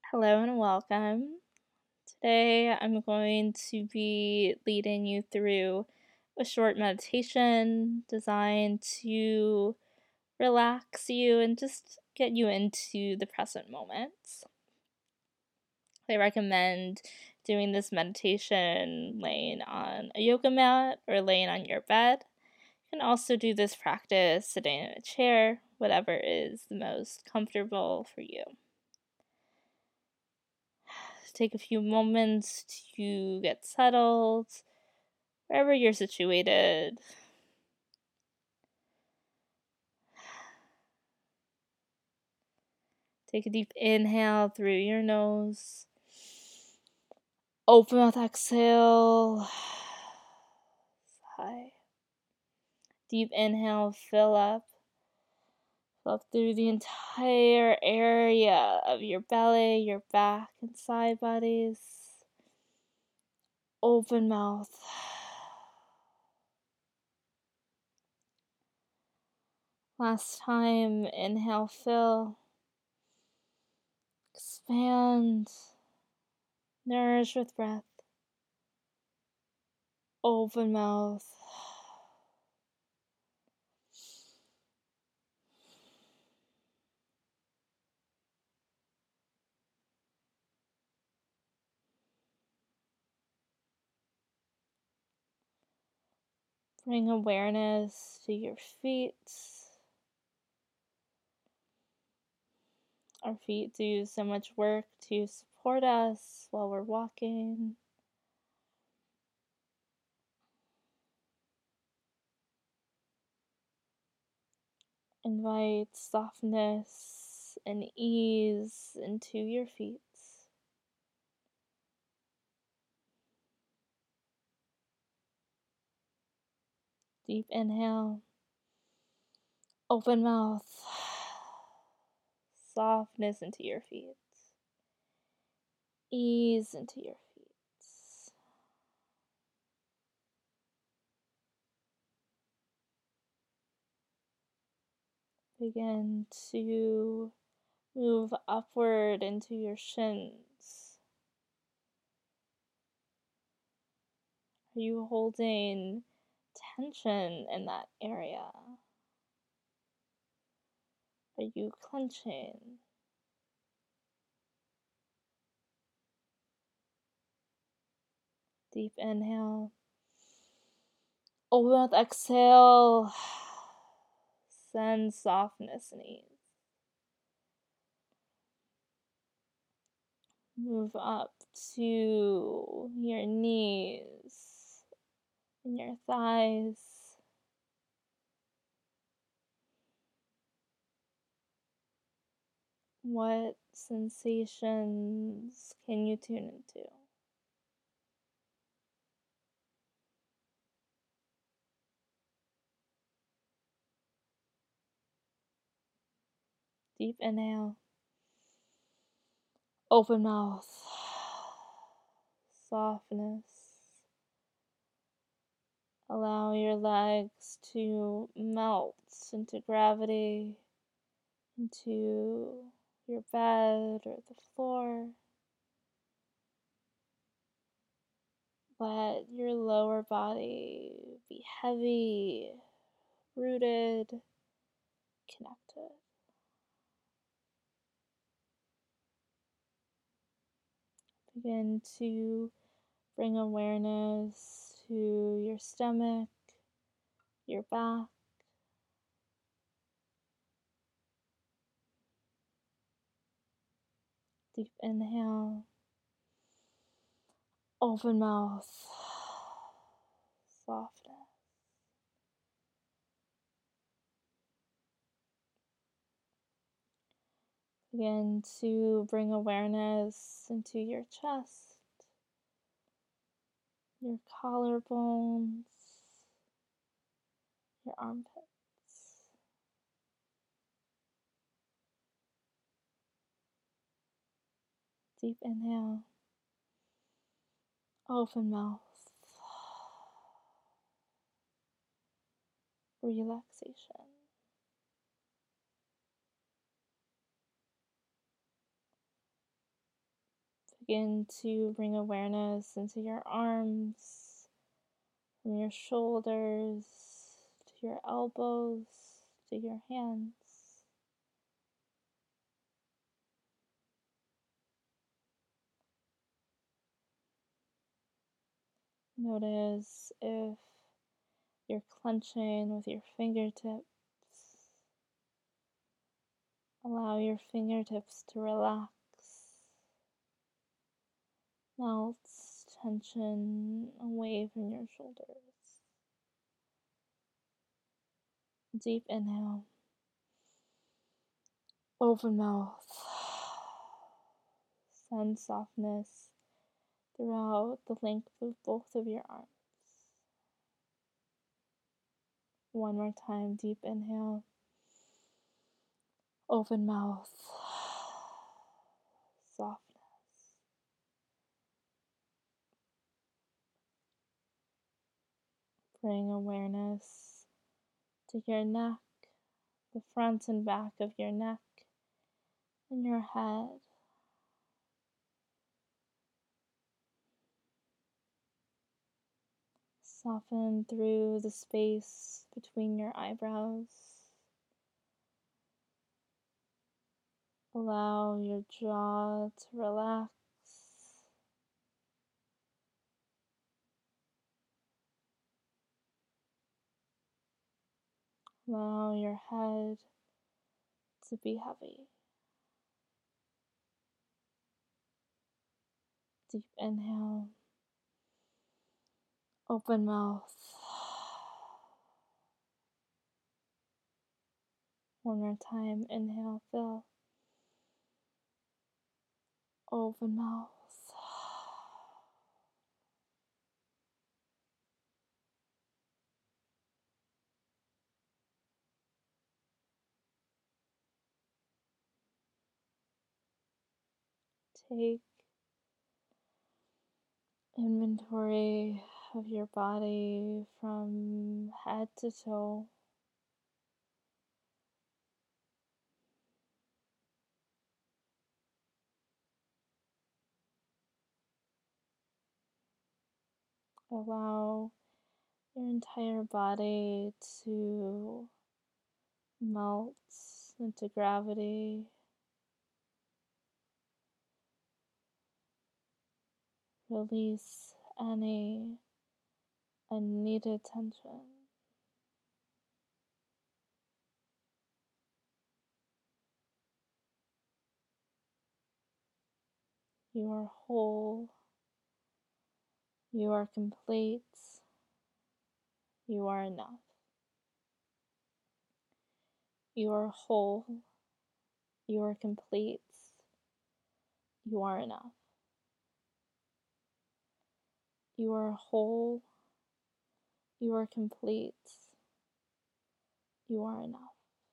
Hello and welcome. Today I'm going to be leading you through a short meditation designed to relax you and just get you into the present moment. I recommend doing this meditation laying on a yoga mat or laying on your bed. You can also do this practice sitting in a chair, whatever is the most comfortable for you. Take a few moments to get settled wherever you're situated. Take a deep inhale through your nose. Open mouth exhale. Sigh. Deep inhale, fill up. Fill up through the entire area of your belly, your back, and side bodies. Open mouth. Last time, inhale, fill. Expand. Nourish with breath. Open mouth. Bring awareness to your feet. Our feet do so much work to support us while we're walking. Invite softness and ease into your feet. Deep inhale. Open mouth. Softness into your feet. Ease into your feet. Begin to move upward into your shins. Are you holding tension in that area? Are you clenching? Deep inhale. Open mouth exhale. Send softness and ease. Move up to your knees and your thighs. What sensations can you tune into? Deep inhale. Open mouth. Softness. Allow your legs to melt into gravity, into your bed or the floor. Let your lower body be heavy, rooted, connected. Begin to bring awareness to your stomach, your back. Deep inhale. Open mouth. Softness. Begin to bring awareness into your chest, your collarbones, your armpits. Deep inhale. Open mouth. Relaxation. Begin to bring awareness into your arms, from your shoulders to your elbows to your hands. Notice if you're clenching with your fingertips. Allow your fingertips to relax. Melt tension away from your shoulders. Deep inhale. Open mouth. Send softness throughout the length of both of your arms. One more time, deep inhale. Open mouth. Softness. Bring awareness to your neck, the front and back of your neck, and your head. Soften through the space between your eyebrows. Allow your jaw to relax. Allow your head to be heavy. Deep inhale. Open mouth. One more time. Inhale, fill. Open mouth. Take inventory of your body from head to toe. Allow your entire body to melt into gravity. Release any unneeded tension. You are whole. You are complete. You are enough. You are whole. You are complete. You are enough. You are whole. You are complete. You are enough.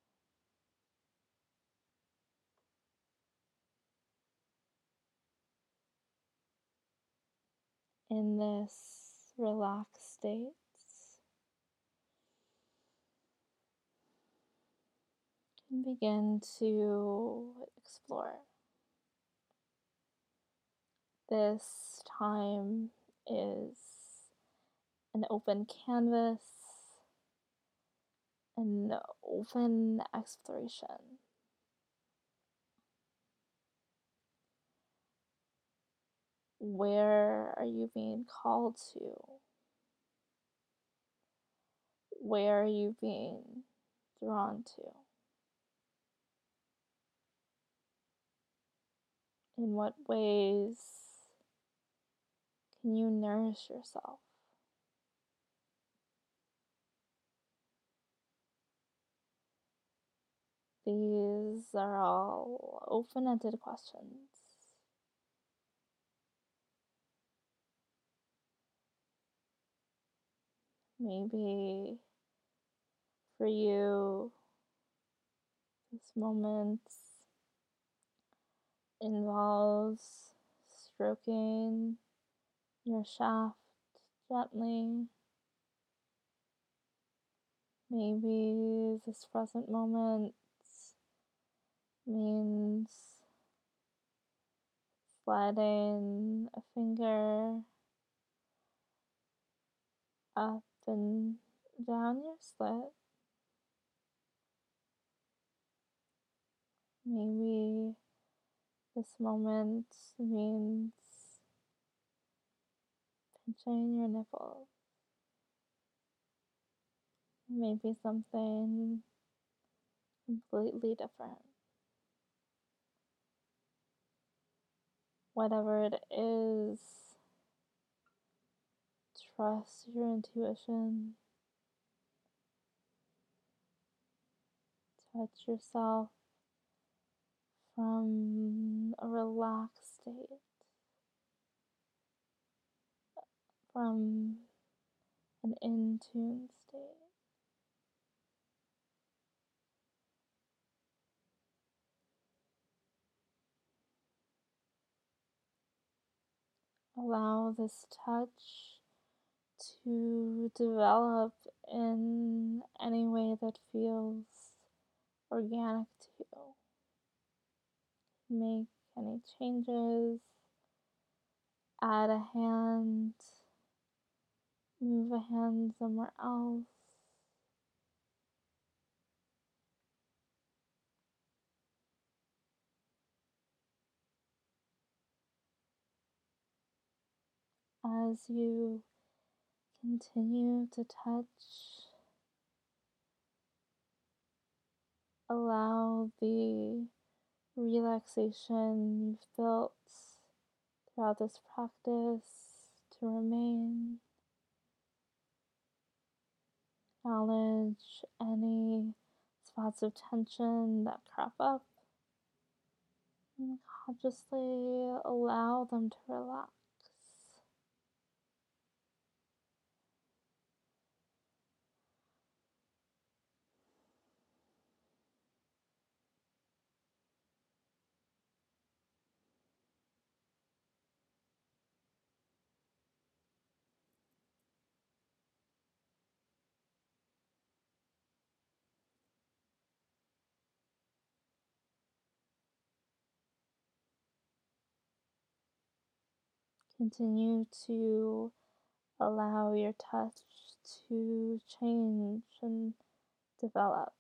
In this relaxed state, you can begin to explore. This time is an open canvas, an open exploration. Where are you being called to? Where are you being drawn to? In what ways can you nourish yourself? These are all open-ended questions. Maybe for you, this moment involves stroking your shaft gently. Maybe this present moment means sliding a finger up and down your slit. Maybe this moment means pinching your nipples. Maybe something completely different. Whatever it is, trust your intuition. Touch yourself from a relaxed state, from an in tune state. Allow this touch to develop in any way that feels organic to you. Make any changes, add a hand, move a hand somewhere else. As you continue to touch, allow the relaxation you've built throughout this practice to remain. Acknowledge any spots of tension that crop up and consciously allow them to relax. Continue to allow your touch to change and develop.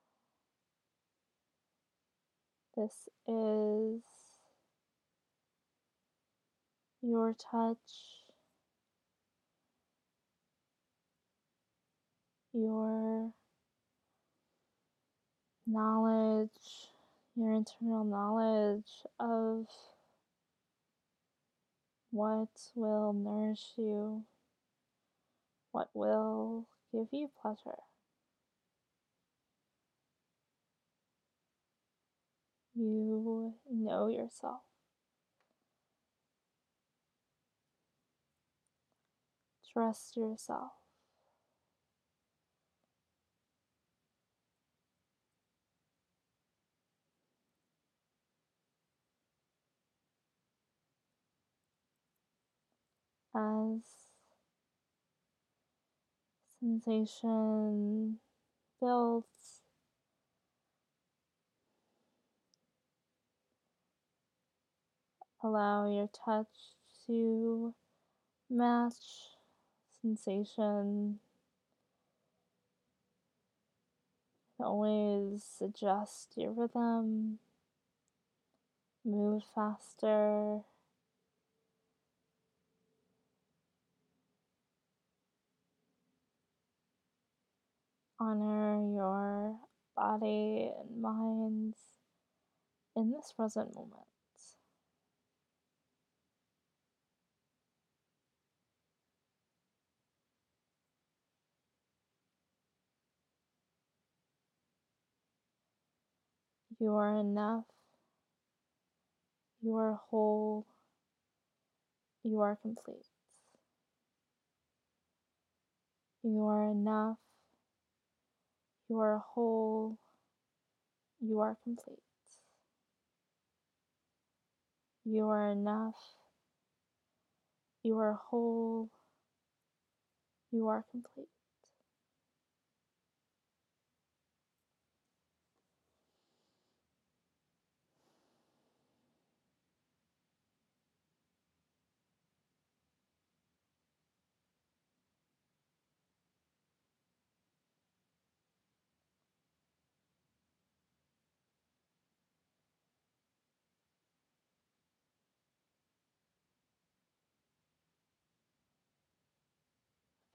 This is your touch, your knowledge, your internal knowledge of what will nourish you, what will give you pleasure. You know yourself. Trust yourself. As sensation builds, allow your touch to match sensation. Always adjust your rhythm, move faster. Honor your body and mind in this present moment. You are enough. You are whole. You are complete. You are enough. You are whole. You are complete. You are enough. You are whole. You are complete.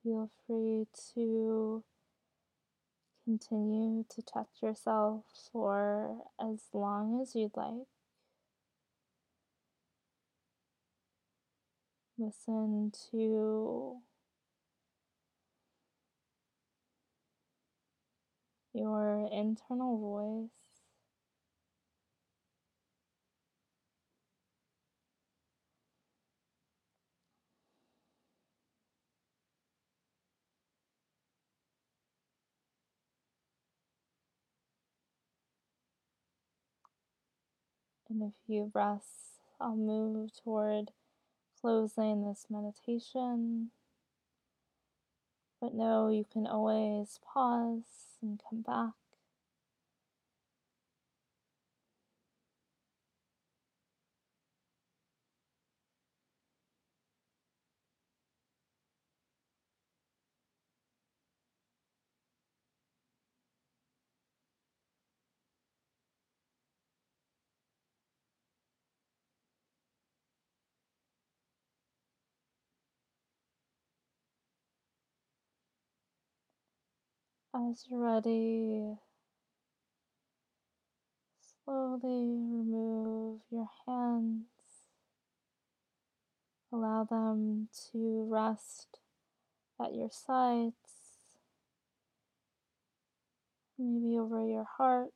Feel free to continue to touch yourself for as long as you'd like. Listen to your internal voice. In a few breaths, I'll move toward closing this meditation. But know you can always pause and come back. As you're ready, slowly remove your hands. Allow them to rest at your sides, maybe over your heart.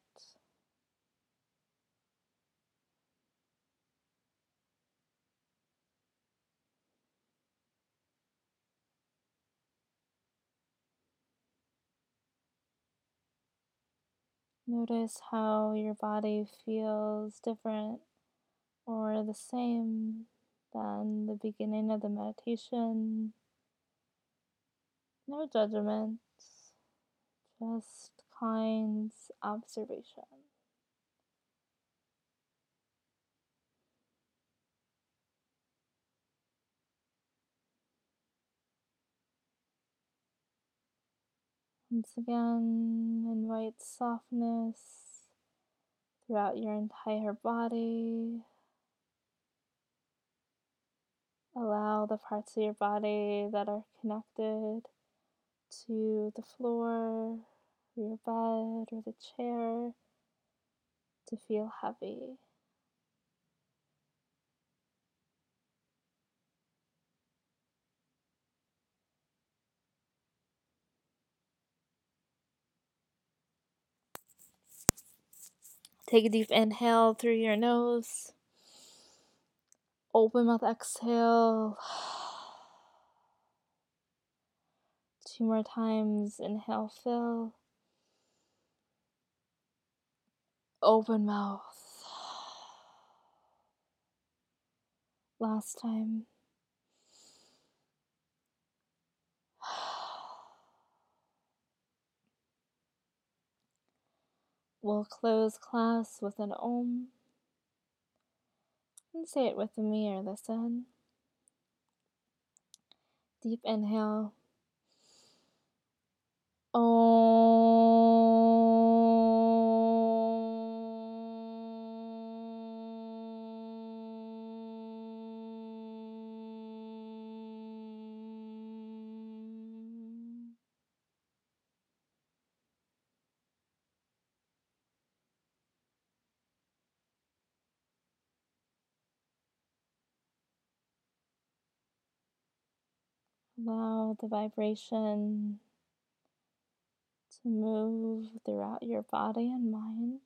Notice how your body feels different or the same than the beginning of the meditation. No judgment, just kind observation. Once again, invite softness throughout your entire body. Allow the parts of your body that are connected to the floor, or your bed, or the chair to feel heavy. Take a deep inhale through your nose. Open mouth exhale. 2 more times. Inhale, fill. Open mouth. Last time. We'll close class with an Om. And say it with me or listen. Deep inhale. Allow the vibration to move throughout your body and mind.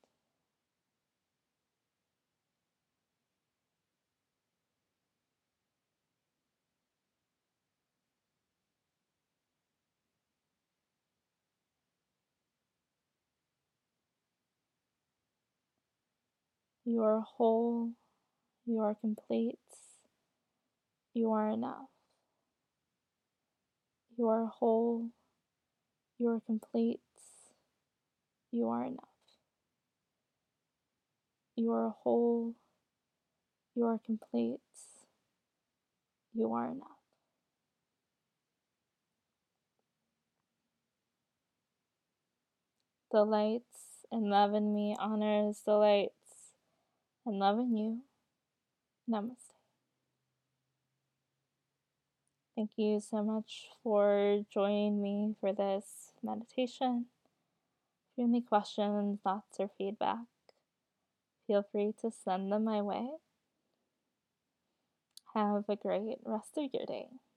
You are whole, you are complete, you are enough. You are whole, you are complete, you are enough. You are whole, you are complete, you are enough. The lights and love in me honors the lights and love in you. Namaste. Thank you so much for joining me for this meditation. If you have any questions, thoughts, or feedback, feel free to send them my way. Have a great rest of your day.